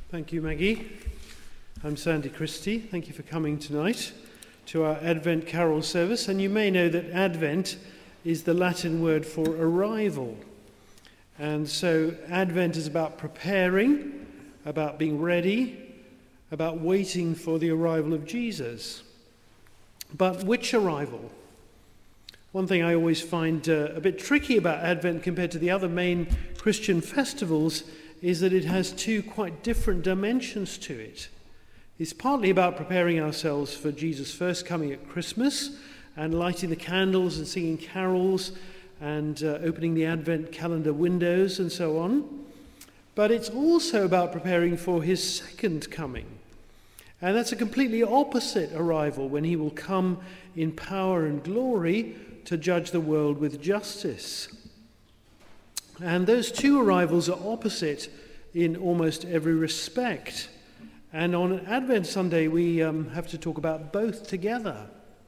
Thank you, Maggie. I'm Sandy Christie. Thank you for coming tonight to our Advent Carol service. And you may know that Advent is the Latin word for arrival. And so Advent is about preparing, about being ready, about waiting for the arrival of Jesus. But which arrival? One thing I always find a bit tricky about Advent compared to the other main Christian festivals is that it has two quite different dimensions to it. It's partly about preparing ourselves for Jesus' first coming at Christmas and lighting the candles and singing carols and opening the Advent calendar windows and so on. But it's also about preparing for his second coming. And that's a completely opposite arrival when he will come in power and glory to judge the world with justice. And those two arrivals are opposite in almost every respect. And on Advent Sunday, we have to talk about both together.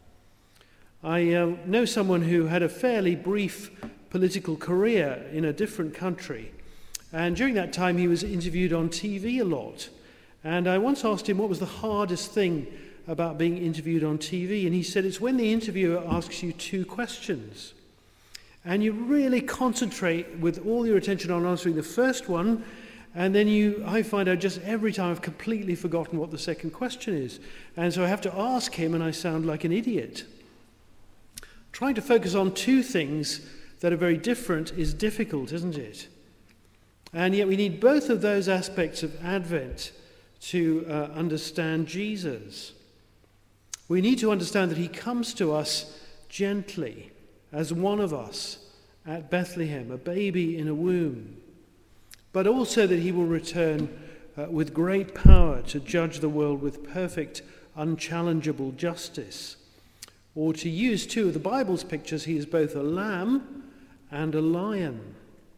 I know someone who had a fairly brief political career in a different country. And during that time, he was interviewed on TV a lot. And I once asked him what was the hardest thing about being interviewed on TV. And he said it's when the interviewer asks you two questions. And you really concentrate with all your attention on answering the first one, and then I find out just every time I've completely forgotten what the second question is. And so I have to ask him, and I sound like an idiot. Trying to focus on two things that are very different is difficult, isn't it? And yet we need both of those aspects of Advent to understand Jesus. We need to understand that he comes to us gently, as one of us at Bethlehem, a baby in a womb, but also that he will return with great power to judge the world with perfect, unchallengeable justice. Or to use two of the Bible's pictures, he is both a lamb and a lion.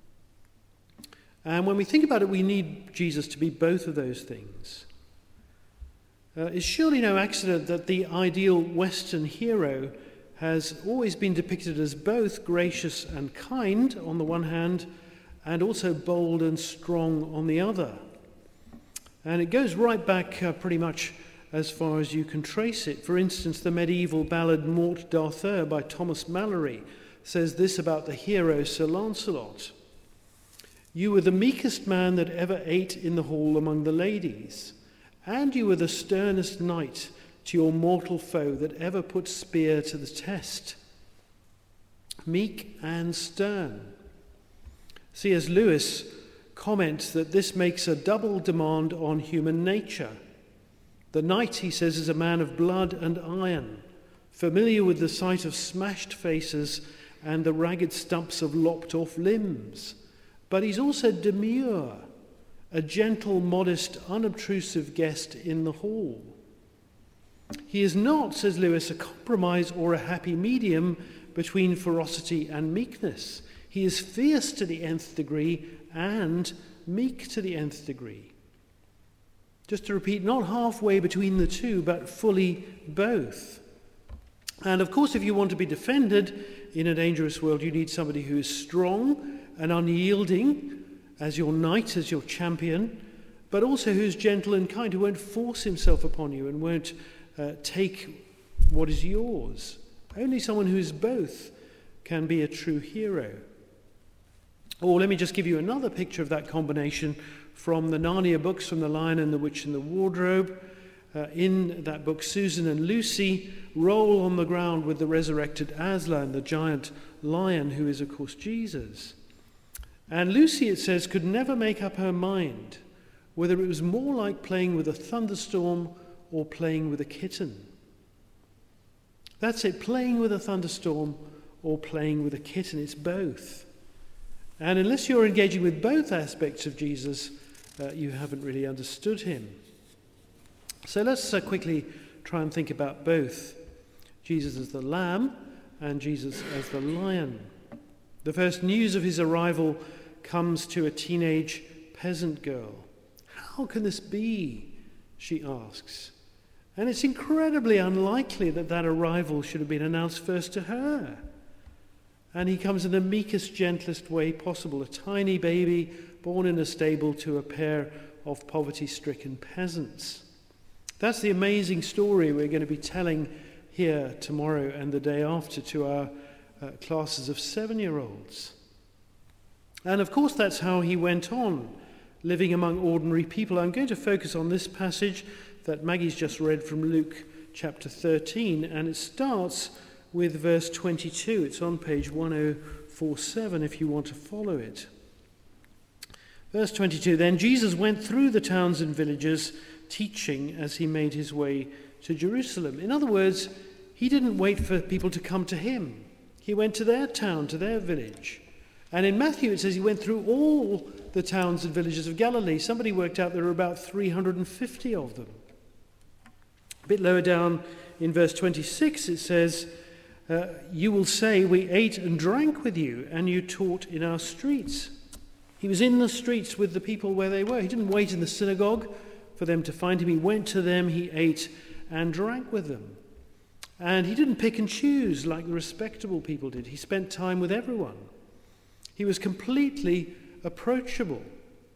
And when we think about it, we need Jesus to be both of those things. It's surely no accident that the ideal Western hero has always been depicted as both gracious and kind on the one hand, and also bold and strong on the other. And it goes right back pretty much as far as you can trace it. For instance, the medieval ballad Morte d'Arthur by Thomas Malory says this about the hero Sir Lancelot. You were the meekest man that ever ate in the hall among the ladies, and you were the sternest knight to your mortal foe that ever put spear to the test. Meek and stern. C.S. Lewis comments that this makes a double demand on human nature. The knight, he says, is a man of blood and iron, familiar with the sight of smashed faces and the ragged stumps of lopped-off limbs. But he's also demure, a gentle, modest, unobtrusive guest in the hall. He is not, says Lewis, a compromise or a happy medium between ferocity and meekness. He is fierce to the nth degree and meek to the nth degree. Just to repeat, not halfway between the two, but fully both. And of course, if you want to be defended in a dangerous world, you need somebody who is strong and unyielding as your knight, as your champion, but also who's gentle and kind, who won't force himself upon you and won't take what is yours. Only someone who is both can be a true hero. Or let me just give you another picture of that combination from the Narnia books, from The Lion and the Witch and the Wardrobe. In that book, Susan and Lucy roll on the ground with the resurrected Aslan, the giant lion who is, of course, Jesus. And Lucy, it says, could never make up her mind whether it was more like playing with a thunderstorm or playing with a kitten. That's it, playing with a thunderstorm or playing with a kitten. It's both. And unless you're engaging with both aspects of Jesus, you haven't really understood him. So let's quickly try and think about both. Jesus as the lamb and Jesus as the lion. The first news of his arrival comes to a teenage peasant girl. How can this be? She asks. And it's incredibly unlikely that that arrival should have been announced first to her. And he comes in the meekest, gentlest way possible, a tiny baby born in a stable to a pair of poverty-stricken peasants. That's the amazing story we're going to be telling here tomorrow and the day after to our classes of 7-year-olds. And of course that's how he went on, living among ordinary people. I'm going to focus on this passage that Maggie's just read from Luke chapter 13, and it starts with verse 22. It's on page 1047 if you want to follow it. Verse 22, then Jesus went through the towns and villages, teaching as he made his way to Jerusalem. In other words, he didn't wait for people to come to him. He went to their town, to their village. And in Matthew it says he went through all the towns and villages of Galilee. Somebody worked out there were about 350 of them. A bit lower down in verse 26 it says, you will say, we ate and drank with you, and you taught in our streets. He was in the streets with the people where they were. He didn't wait in the synagogue for them to find him. He went to them, he ate and drank with them. And he didn't pick and choose like the respectable people did. He spent time with everyone. He was completely approachable.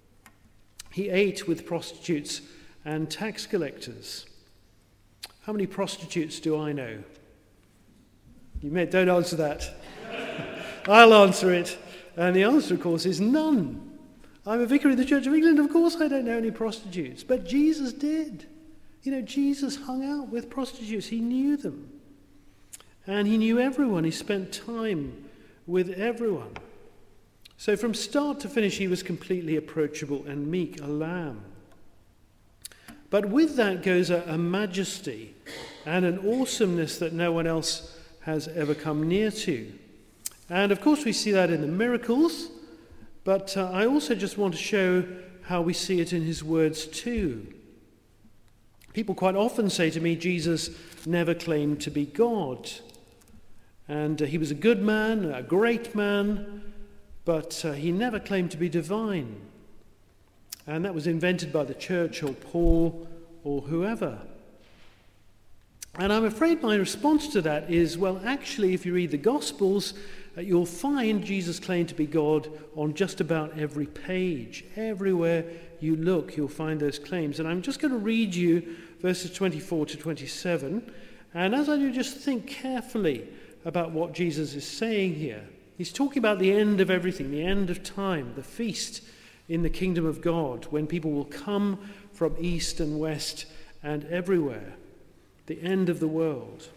He ate with prostitutes and tax collectors. How many prostitutes do I know? Don't answer that. I'll answer it. And the answer, of course, is none. I'm a vicar of the Church of England. Of course I don't know any prostitutes. But Jesus did. Jesus hung out with prostitutes. He knew them. And he knew everyone. He spent time with everyone. So from start to finish, he was completely approachable and meek, a lamb. But with that goes a majesty and an awesomeness that no one else has ever come near to. And of course we see that in the miracles, but I also just want to show how we see it in his words too. People quite often say to me, Jesus never claimed to be God. And he was a good man, a great man, but he never claimed to be divine. And that was invented by the church or Paul or whoever. And I'm afraid my response to that is, well, actually, if you read the Gospels, you'll find Jesus claimed to be God on just about every page. Everywhere you look, you'll find those claims. And I'm just going to read you verses 24 to 27. And as I do, just think carefully about what Jesus is saying here. He's talking about the end of everything, the end of time, the feast in the kingdom of God, when people will come from east and west and everywhere, the end of the world.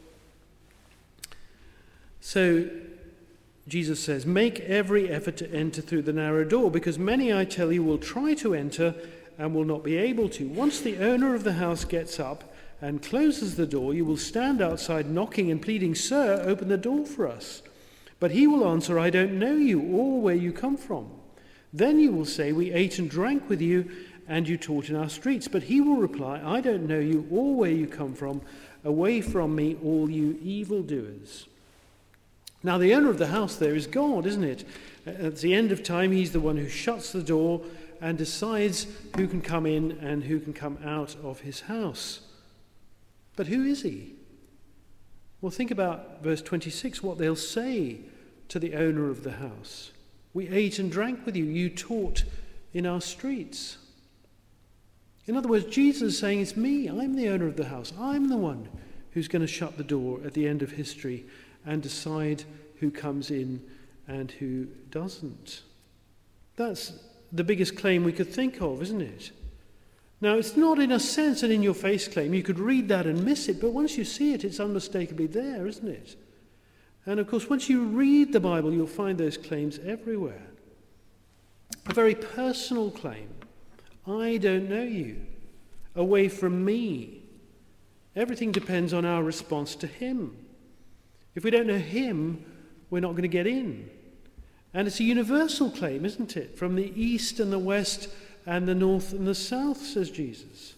So Jesus says, make every effort to enter through the narrow door, because many, I tell you, will try to enter and will not be able to. Once the owner of the house gets up and closes the door, you will stand outside knocking and pleading, Sir, open the door for us. But he will answer, I don't know you or where you come from. Then you will say, we ate and drank with you, and you taught in our streets. But he will reply, I don't know you or where you come from. Away from me, all you evildoers. Now, the owner of the house there is God, isn't it? At the end of time, he's the one who shuts the door and decides who can come in and who can come out of his house. But who is he? Well, think about verse 26, what they'll say to the owner of the house. We ate and drank with you. You taught in our streets. In other words, Jesus is saying, it's me. I'm the owner of the house. I'm the one who's going to shut the door at the end of history and decide who comes in and who doesn't. That's the biggest claim we could think of, isn't it? Now, it's not in a sense an in-your-face claim. You could read that and miss it, but once you see it, it's unmistakably there, isn't it? And of course, once you read the Bible, you'll find those claims everywhere. A very personal claim. I don't know you. Away from me. Everything depends on our response to him. If we don't know him, we're not going to get in. And it's a universal claim, isn't it? From the east and the west and the north and the south, says Jesus.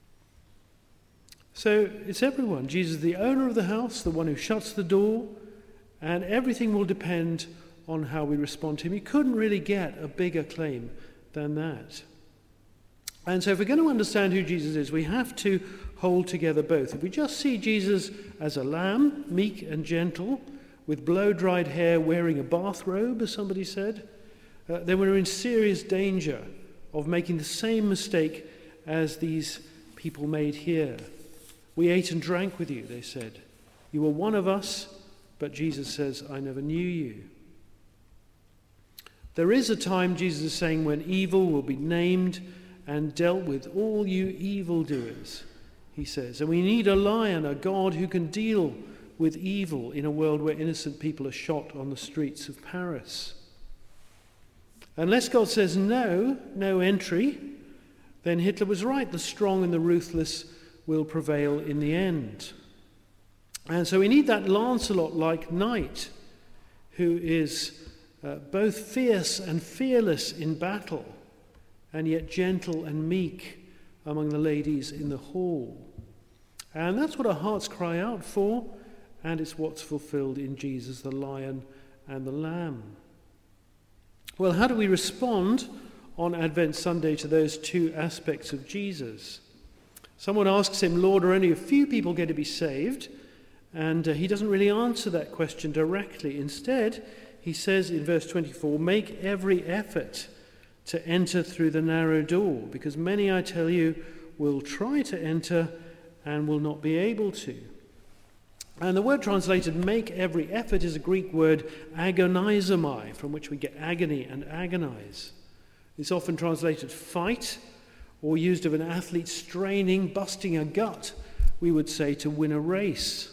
So it's everyone. Jesus is the owner of the house, the one who shuts the door, and everything will depend on how we respond to him. You couldn't really get a bigger claim than that. And so if we're going to understand who Jesus is, we have to hold together both. If we just see Jesus as a lamb, meek and gentle, with blow-dried hair, wearing a bathrobe, as somebody said, then we're in serious danger of making the same mistake as these people made here. We ate and drank with you, they said. You were one of us, but Jesus says, I never knew you. There is a time, Jesus is saying, when evil will be named and dealt with, all you evildoers, he says. And we need a lion, a God who can deal with evil in a world where innocent people are shot on the streets of Paris. Unless God says no entry, then Hitler was right. The strong and the ruthless will prevail in the end. And so we need that Lancelot-like knight who is both fierce and fearless in battle, and yet gentle and meek among the ladies in the hall. And that's what our hearts cry out for, and it's what's fulfilled in Jesus, the Lion and the Lamb. Well, how do we respond on Advent Sunday to those two aspects of Jesus? Someone asks him, Lord, are only a few people going to be saved? And he doesn't really answer that question directly. Instead, he says in verse 24, make every effort to enter through the narrow door, because many, I tell you, will try to enter and will not be able to. And the word translated make every effort is a Greek word agonizomai, from which we get agony and agonize. It's often translated fight, or used of an athlete straining, busting a gut, we would say, to win a race.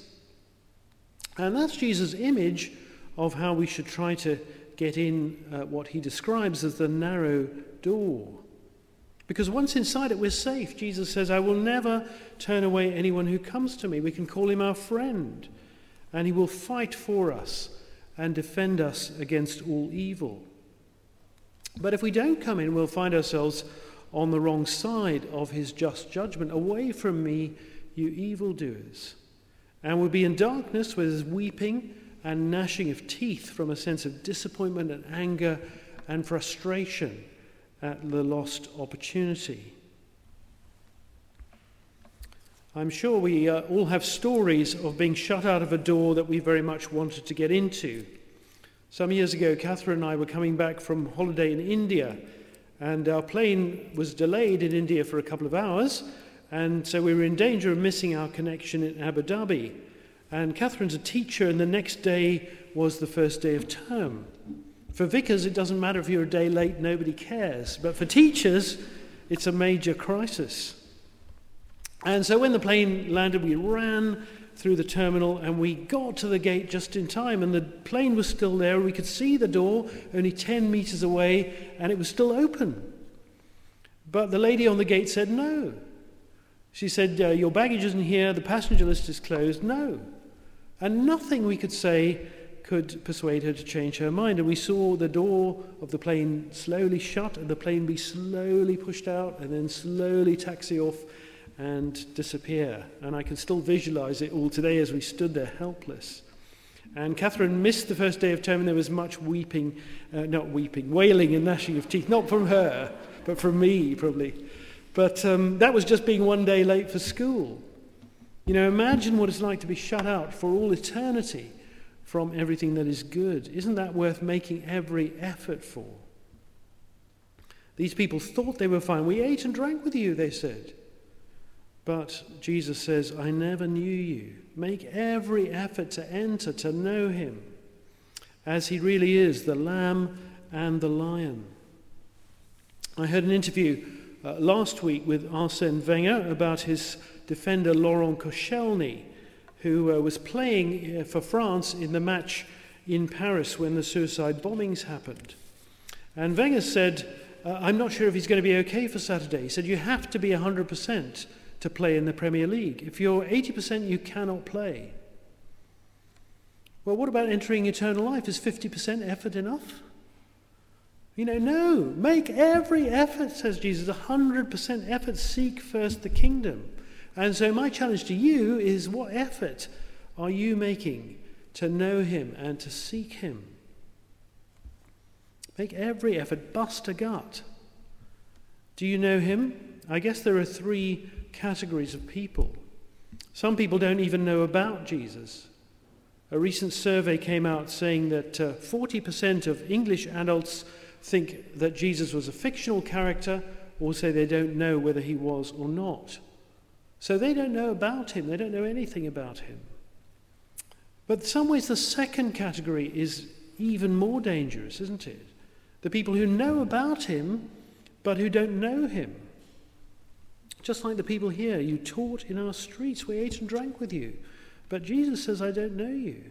And that's Jesus' image of how we should try to get in what he describes as the narrow door. Because once inside it, we're safe. Jesus says, I will never turn away anyone who comes to me. We can call him our friend, and he will fight for us and defend us against all evil. But if we don't come in, we'll find ourselves on the wrong side of his just judgment. Away from me, you evildoers. And we'll be in darkness where there's weeping and gnashing of teeth from a sense of disappointment and anger and frustration at the lost opportunity. I'm sure we all have stories of being shut out of a door that we very much wanted to get into. Some years ago, Catherine and I were coming back from holiday in India, and our plane was delayed in India for a couple of hours, and so we were in danger of missing our connection in Abu Dhabi. And Catherine's a teacher, and the next day was the first day of term. For vicars, it doesn't matter if you're a day late, nobody cares. But for teachers, it's a major crisis. And so when the plane landed, we ran through the terminal, and we got to the gate just in time, and the plane was still there. We could see the door only 10 meters away, and it was still open. But the lady on the gate said no. She said, your baggage isn't here, the passenger list is closed. No. And nothing we could say could persuade her to change her mind. And we saw the door of the plane slowly shut, and the plane be slowly pushed out, and then slowly taxi off and disappear. And I can still visualize it all today as we stood there helpless. And Catherine missed the first day of term, and there was much wailing and gnashing of teeth. Not from her, but from me, probably. But that was just being one day late for school. You know, imagine what it's like to be shut out for all eternity from everything that is good. Isn't that worth making every effort for? These people thought they were fine. We ate and drank with you, they said. But Jesus says, I never knew you. Make every effort to enter, to know him, as he really is, the Lamb and the Lion. I heard an interview last week with Arsène Wenger about his defender Laurent Koscielny, who was playing for France in the match in Paris when the suicide bombings happened. And Wenger said, I'm not sure if he's going to be okay for Saturday. He said, you have to be 100% to play in the Premier League. If you're 80%, you cannot play. Well, what about entering eternal life? Is 50% effort enough? You know, no. Make every effort, says Jesus, 100% effort. Seek first the kingdom. And so my challenge to you is, what effort are you making to know him and to seek him? Make every effort. Bust a gut. Do you know him? I guess there are three categories of people. Some people don't even know about Jesus. A recent survey came out saying that 40% of English adults think that Jesus was a fictional character, or say they don't know whether he was or not. So they don't know about him. They don't know anything about him. But in some ways, the second category is even more dangerous, isn't it? The people who know about him, but who don't know him. Just like the people here, you taught in our streets, we ate and drank with you. But Jesus says, I don't know you.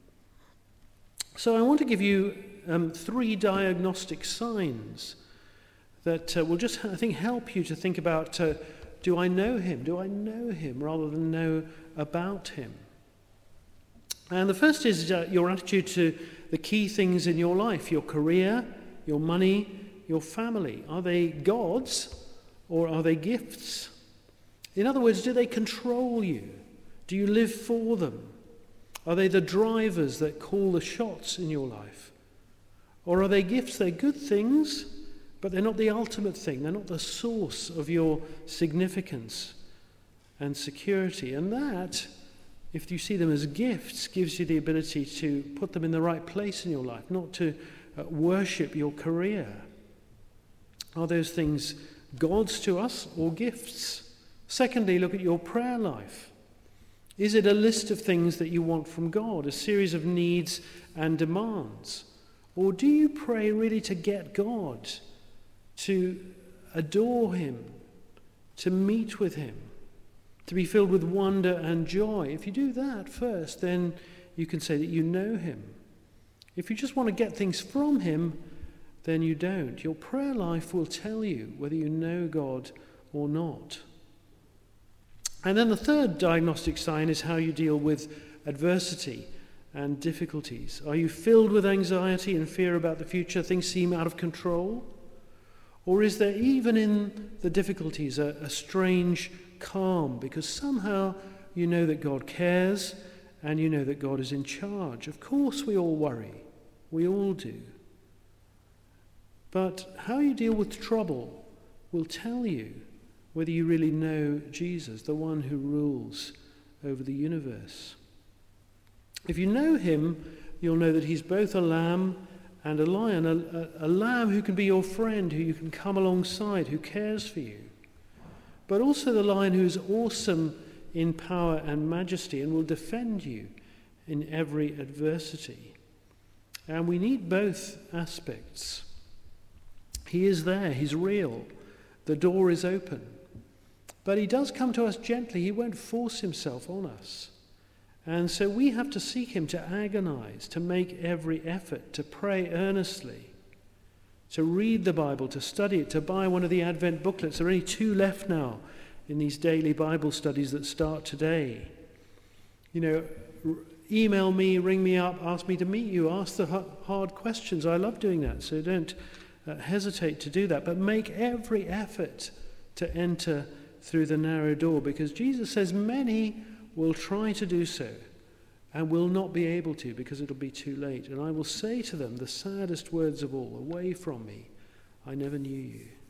So I want to give you 3 diagnostic signs that will just, I think, help you to think about, do I know him? Do I know him rather than know about him? And the first is your attitude to the key things in your life, your career, your money, your family. Are they God's or are they gifts? In other words, do they control you? Do you live for them? Are they the drivers that call the shots in your life? Or are they gifts? They're good things, but they're not the ultimate thing. They're not the source of your significance and security. And that, if you see them as gifts, gives you the ability to put them in the right place in your life, not to worship your career. Are those things gods to us or gifts? Secondly, look at your prayer life. Is it a list of things that you want from God, a series of needs and demands? Or do you pray really to get God, to adore him, to meet with him, to be filled with wonder and joy? If you do that first, then you can say that you know him. If you just want to get things from him, then you don't. Your prayer life will tell you whether you know God or not. And then the third diagnostic sign is how you deal with adversity and difficulties. Are you filled with anxiety and fear about the future? Things seem out of control? Or is there, even in the difficulties, a strange calm? Because somehow you know that God cares and you know that God is in charge. Of course we all worry. We all do. But how you deal with trouble will tell you whether you really know Jesus, the one who rules over the universe. If you know him, you'll know that he's both a lamb and a lion, a lamb who can be your friend, who you can come alongside, who cares for you, but also the lion who is awesome in power and majesty and will defend you in every adversity. And we need both aspects. He is there, he's real, the door is open. But he does come to us gently. He won't force himself on us. And so we have to seek him, to agonize, to make every effort, to pray earnestly, to read the Bible, to study it, to buy one of the Advent booklets. There are only 2 left now in these daily Bible studies that start today. You know, email me, ring me up, ask me to meet you, ask the hard questions. I love doing that, so don't hesitate to do that. But make every effort to enter through the narrow door, because Jesus says many will try to do so and will not be able to because it'll be too late. And I will say to them the saddest words of all, away from me, I never knew you.